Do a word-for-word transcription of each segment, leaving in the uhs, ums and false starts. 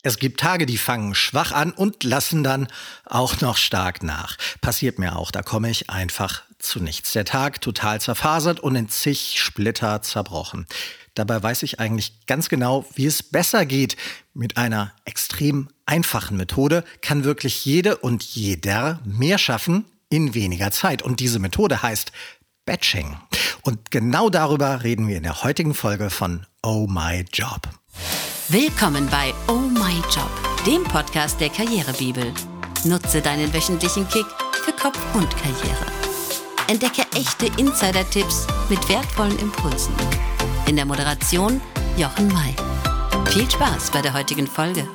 Es gibt Tage, die fangen schwach an und lassen dann auch noch stark nach. Passiert mir auch, da komme ich einfach zu nichts. Der Tag total zerfasert und in zig Splitter zerbrochen. Dabei weiß ich eigentlich ganz genau, wie es besser geht. Mit einer extrem einfachen Methode kann wirklich jede und jeder mehr schaffen in weniger Zeit. Und diese Methode heißt Batching. Und genau darüber reden wir in der heutigen Folge von Oh My Job. Willkommen bei Oh My Job, dem Podcast der Karrierebibel. Nutze deinen wöchentlichen Kick für Kopf und Karriere. Entdecke echte Insider-Tipps mit wertvollen Impulsen. In der Moderation Jochen May. Viel Spaß bei der heutigen Folge.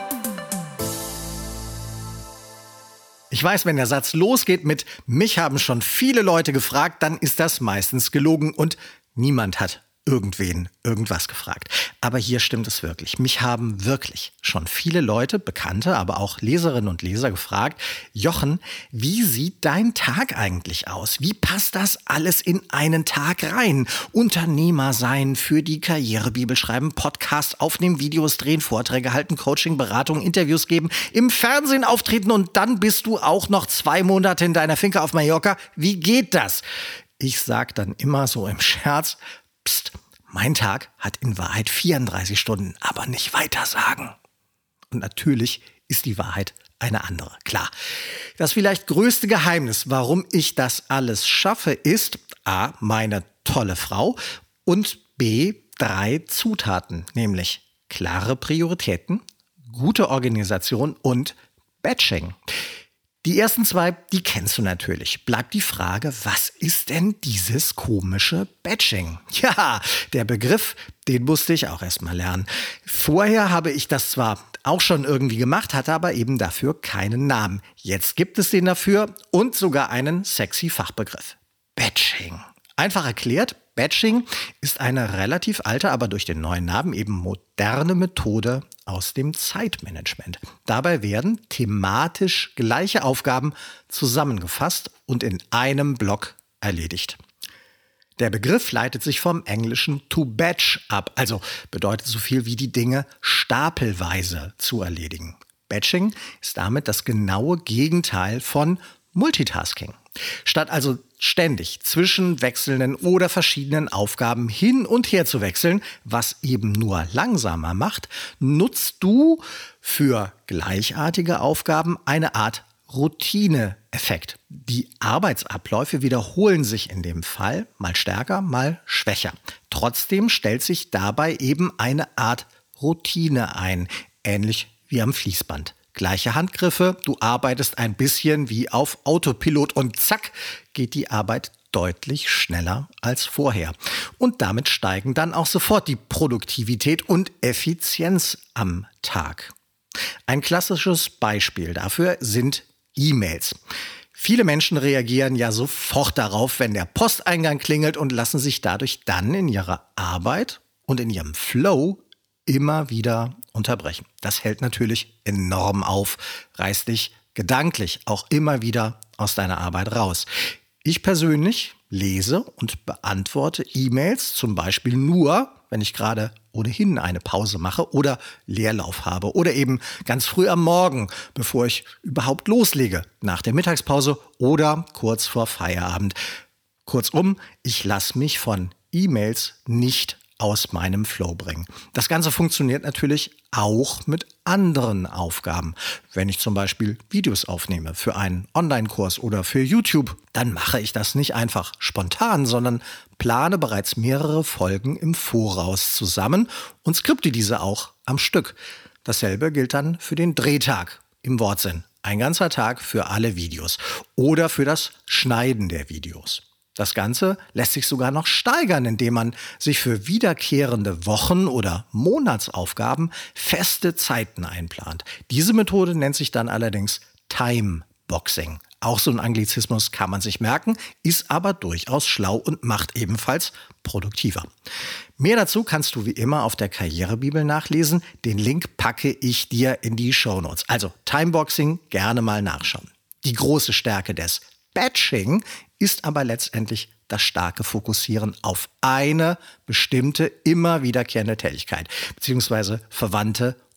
Ich weiß, wenn der Satz losgeht mit "Mich haben schon viele Leute gefragt", dann ist das meistens gelogen und niemand hat irgendwen irgendwas gefragt. Aber hier stimmt es wirklich. Mich haben wirklich schon viele Leute, Bekannte, aber auch Leserinnen und Leser gefragt: Jochen, wie sieht dein Tag eigentlich aus? Wie passt das alles in einen Tag rein? Unternehmer sein, für die Karrierebibel schreiben, Podcast aufnehmen, Videos drehen, Vorträge halten, Coaching, Beratung, Interviews geben, im Fernsehen auftreten und dann bist du auch noch zwei Monate in deiner Finca auf Mallorca. Wie geht das? Ich sag dann immer so im Scherz: Psst, mein Tag hat in Wahrheit vierunddreißig Stunden, aber nicht weiter sagen. Und natürlich ist die Wahrheit eine andere. Klar, das vielleicht größte Geheimnis, warum ich das alles schaffe, ist A, meine tolle Frau und B, drei Zutaten, nämlich klare Prioritäten, gute Organisation und Batching. Die ersten zwei, die kennst du natürlich. Bleibt die Frage, was ist denn dieses komische Batching? Ja, der Begriff, den musste ich auch erst mal lernen. Vorher habe ich das zwar auch schon irgendwie gemacht, hatte aber eben dafür keinen Namen. Jetzt gibt es den dafür und sogar einen sexy Fachbegriff. Batching. Einfach erklärt, Batching ist eine relativ alte, aber durch den neuen Namen eben moderne Methode aus dem Zeitmanagement. Dabei werden thematisch gleiche Aufgaben zusammengefasst und in einem Block erledigt. Der Begriff leitet sich vom englischen to batch ab, also bedeutet so viel wie die Dinge stapelweise zu erledigen. Batching ist damit das genaue Gegenteil von Multitasking. Statt also ständig zwischen wechselnden oder verschiedenen Aufgaben hin und her zu wechseln, was eben nur langsamer macht, nutzt du für gleichartige Aufgaben eine Art Routineeffekt. Die Arbeitsabläufe wiederholen sich in dem Fall mal stärker, mal schwächer. Trotzdem stellt sich dabei eben eine Art Routine ein, ähnlich wie am Fließband. Gleiche Handgriffe, du arbeitest ein bisschen wie auf Autopilot und zack, geht die Arbeit deutlich schneller als vorher. Und damit steigen dann auch sofort die Produktivität und Effizienz am Tag. Ein klassisches Beispiel dafür sind E-Mails. Viele Menschen reagieren ja sofort darauf, wenn der Posteingang klingelt und lassen sich dadurch dann in ihrer Arbeit und in ihrem Flow immer wieder unterbrechen. Das hält natürlich enorm auf, reißt dich gedanklich auch immer wieder aus deiner Arbeit raus. Ich persönlich lese und beantworte E-Mails zum Beispiel nur, wenn ich gerade ohnehin eine Pause mache oder Leerlauf habe oder eben ganz früh am Morgen, bevor ich überhaupt loslege, nach der Mittagspause oder kurz vor Feierabend. Kurzum, ich lasse mich von E-Mails nicht aus meinem Flow bringen. Das Ganze funktioniert natürlich auch mit anderen Aufgaben. Wenn ich zum Beispiel Videos aufnehme für einen Online-Kurs oder für YouTube, dann mache ich das nicht einfach spontan, sondern plane bereits mehrere Folgen im Voraus zusammen und skripte diese auch am Stück. Dasselbe gilt dann für den Drehtag im Wortsinn. Ein ganzer Tag für alle Videos oder für das Schneiden der Videos. Das Ganze lässt sich sogar noch steigern, indem man sich für wiederkehrende Wochen- oder Monatsaufgaben feste Zeiten einplant. Diese Methode nennt sich dann allerdings Timeboxing. Auch so ein Anglizismus kann man sich merken, ist aber durchaus schlau und macht ebenfalls produktiver. Mehr dazu kannst du wie immer auf der Karrierebibel nachlesen. Den Link packe ich dir in die Shownotes. Also Timeboxing gerne mal nachschauen. Die große Stärke des Batching ist aber letztendlich das starke Fokussieren auf eine bestimmte, immer wiederkehrende Tätigkeit, beziehungsweise verwandte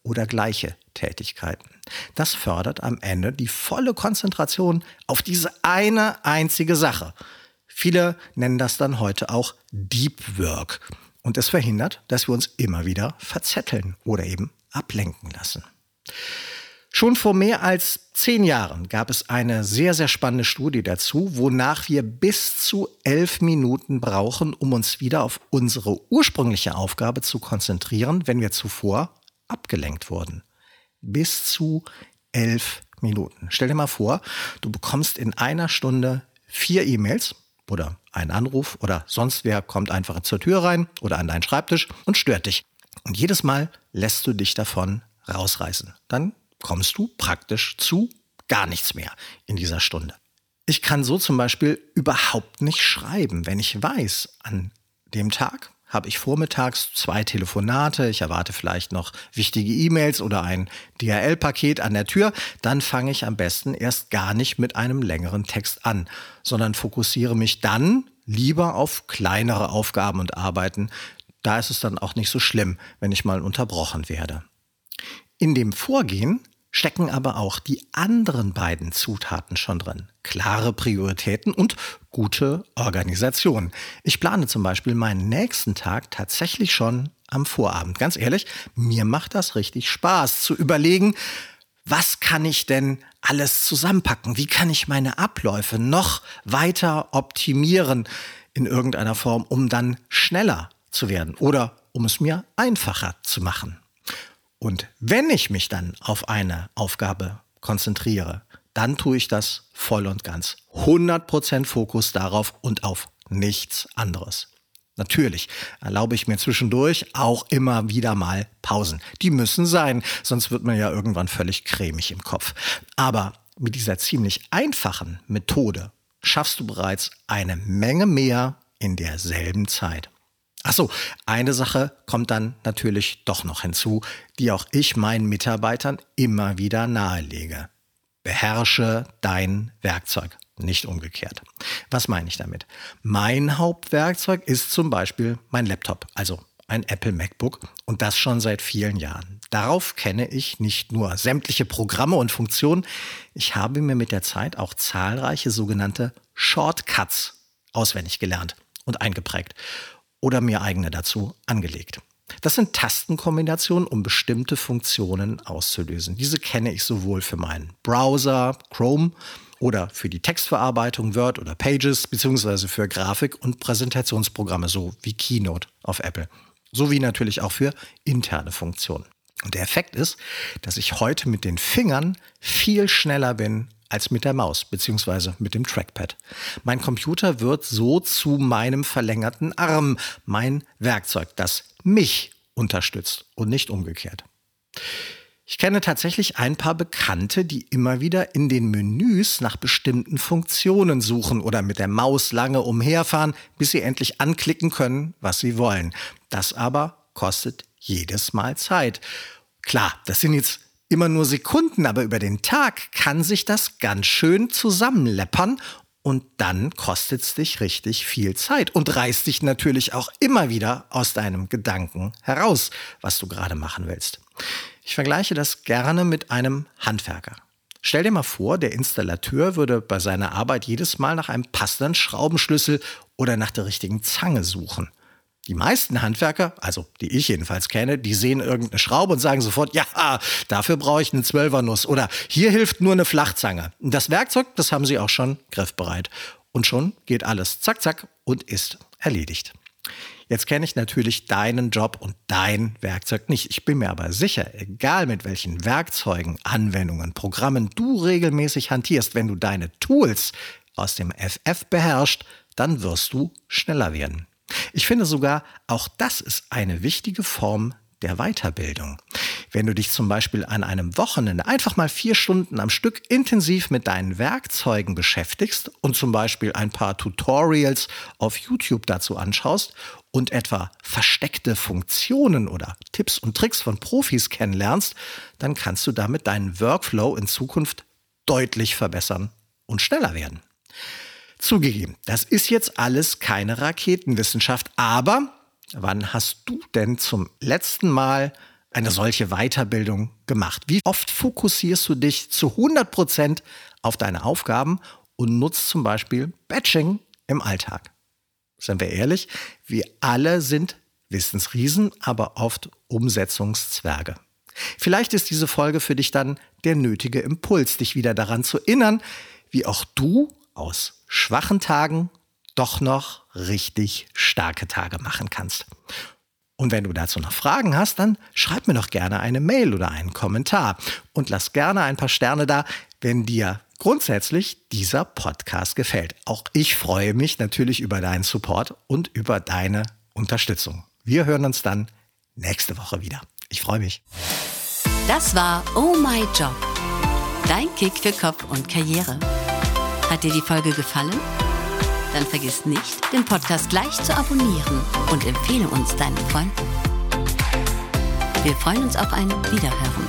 oder gleiche Tätigkeiten. Das fördert am Ende die volle Konzentration auf diese eine einzige Sache. Viele nennen das dann heute auch Deep Work. Und es verhindert, dass wir uns immer wieder verzetteln oder eben ablenken lassen. Schon vor mehr als zehn Jahren gab es eine sehr, sehr spannende Studie dazu, wonach wir bis zu elf Minuten brauchen, um uns wieder auf unsere ursprüngliche Aufgabe zu konzentrieren, wenn wir zuvor abgelenkt wurden. Bis zu elf Minuten. Stell dir mal vor, du bekommst in einer Stunde vier E-Mails oder einen Anruf oder sonst wer kommt einfach zur Tür rein oder an deinen Schreibtisch und stört dich. Und jedes Mal lässt du dich davon rausreißen. Dann kommst du praktisch zu gar nichts mehr in dieser Stunde. Ich kann so zum Beispiel überhaupt nicht schreiben, wenn ich weiß, an dem Tag habe ich vormittags zwei Telefonate, ich erwarte vielleicht noch wichtige E-Mails oder ein D H L-Paket an der Tür, dann fange ich am besten erst gar nicht mit einem längeren Text an, sondern fokussiere mich dann lieber auf kleinere Aufgaben und Arbeiten. Da ist es dann auch nicht so schlimm, wenn ich mal unterbrochen werde. In dem Vorgehen stecken aber auch die anderen beiden Zutaten schon drin. Klare Prioritäten und gute Organisation. Ich plane zum Beispiel meinen nächsten Tag tatsächlich schon am Vorabend. Ganz ehrlich, mir macht das richtig Spaß zu überlegen, was kann ich denn alles zusammenpacken? Wie kann ich meine Abläufe noch weiter optimieren in irgendeiner Form, um dann schneller zu werden oder um es mir einfacher zu machen? Und wenn ich mich dann auf eine Aufgabe konzentriere, dann tue ich das voll und ganz. hundert Prozent Fokus darauf und auf nichts anderes. Natürlich erlaube ich mir zwischendurch auch immer wieder mal Pausen. Die müssen sein, sonst wird man ja irgendwann völlig cremig im Kopf. Aber mit dieser ziemlich einfachen Methode schaffst du bereits eine Menge mehr in derselben Zeit. Ach so, eine Sache kommt dann natürlich doch noch hinzu, die auch ich meinen Mitarbeitern immer wieder nahelege. Beherrsche dein Werkzeug, nicht umgekehrt. Was meine ich damit? Mein Hauptwerkzeug ist zum Beispiel mein Laptop, also ein Apple MacBook und das schon seit vielen Jahren. Darauf kenne ich nicht nur sämtliche Programme und Funktionen, ich habe mir mit der Zeit auch zahlreiche sogenannte Shortcuts auswendig gelernt und eingeprägt oder mir eigene dazu angelegt. Das sind Tastenkombinationen, um bestimmte Funktionen auszulösen. Diese kenne ich sowohl für meinen Browser, Chrome, oder für die Textverarbeitung, Word oder Pages, beziehungsweise für Grafik- und Präsentationsprogramme, so wie Keynote auf Apple. Sowie natürlich auch für interne Funktionen. Und der Effekt ist, dass ich heute mit den Fingern viel schneller bin als mit der Maus bzw. mit dem Trackpad. Mein Computer wird so zu meinem verlängerten Arm, mein Werkzeug, das mich unterstützt und nicht umgekehrt. Ich kenne tatsächlich ein paar Bekannte, die immer wieder in den Menüs nach bestimmten Funktionen suchen oder mit der Maus lange umherfahren, bis sie endlich anklicken können, was sie wollen. Das aber kostet jedes Mal Zeit. Klar, das sind jetzt immer nur Sekunden, aber über den Tag kann sich das ganz schön zusammenleppern und dann kostet es dich richtig viel Zeit und reißt dich natürlich auch immer wieder aus deinem Gedanken heraus, was du gerade machen willst. Ich vergleiche das gerne mit einem Handwerker. Stell dir mal vor, der Installateur würde bei seiner Arbeit jedes Mal nach einem passenden Schraubenschlüssel oder nach der richtigen Zange suchen. Die meisten Handwerker, also die ich jedenfalls kenne, die sehen irgendeine Schraube und sagen sofort, ja, dafür brauche ich eine Zwölfernuss oder hier hilft nur eine Flachzange. Das Werkzeug, das haben sie auch schon griffbereit. Und schon geht alles zack, zack und ist erledigt. Jetzt kenne ich natürlich deinen Job und dein Werkzeug nicht. Ich bin mir aber sicher, egal mit welchen Werkzeugen, Anwendungen, Programmen du regelmäßig hantierst, wenn du deine Tools aus dem F F beherrschst, dann wirst du schneller werden. Ich finde sogar, auch das ist eine wichtige Form der Weiterbildung. Wenn du dich zum Beispiel an einem Wochenende einfach mal vier Stunden am Stück intensiv mit deinen Werkzeugen beschäftigst und zum Beispiel ein paar Tutorials auf YouTube dazu anschaust und etwa versteckte Funktionen oder Tipps und Tricks von Profis kennenlernst, dann kannst du damit deinen Workflow in Zukunft deutlich verbessern und schneller werden. Zugegeben, das ist jetzt alles keine Raketenwissenschaft, aber wann hast du denn zum letzten Mal eine solche Weiterbildung gemacht? Wie oft fokussierst du dich zu hundert Prozent auf deine Aufgaben und nutzt zum Beispiel Batching im Alltag? Seien wir ehrlich, wir alle sind Wissensriesen, aber oft Umsetzungszwerge. Vielleicht ist diese Folge für dich dann der nötige Impuls, dich wieder daran zu erinnern, wie auch du aus schwachen Tagen doch noch richtig starke Tage machen kannst. Und wenn du dazu noch Fragen hast, dann schreib mir doch gerne eine Mail oder einen Kommentar und lass gerne ein paar Sterne da, wenn dir grundsätzlich dieser Podcast gefällt. Auch ich freue mich natürlich über deinen Support und über deine Unterstützung. Wir hören uns dann nächste Woche wieder. Ich freue mich. Das war Oh My Job, dein Kick für Kopf und Karriere. Hat dir die Folge gefallen? Dann vergiss nicht, den Podcast gleich zu abonnieren und empfehle uns deinen Freunden. Wir freuen uns auf ein Wiederhören.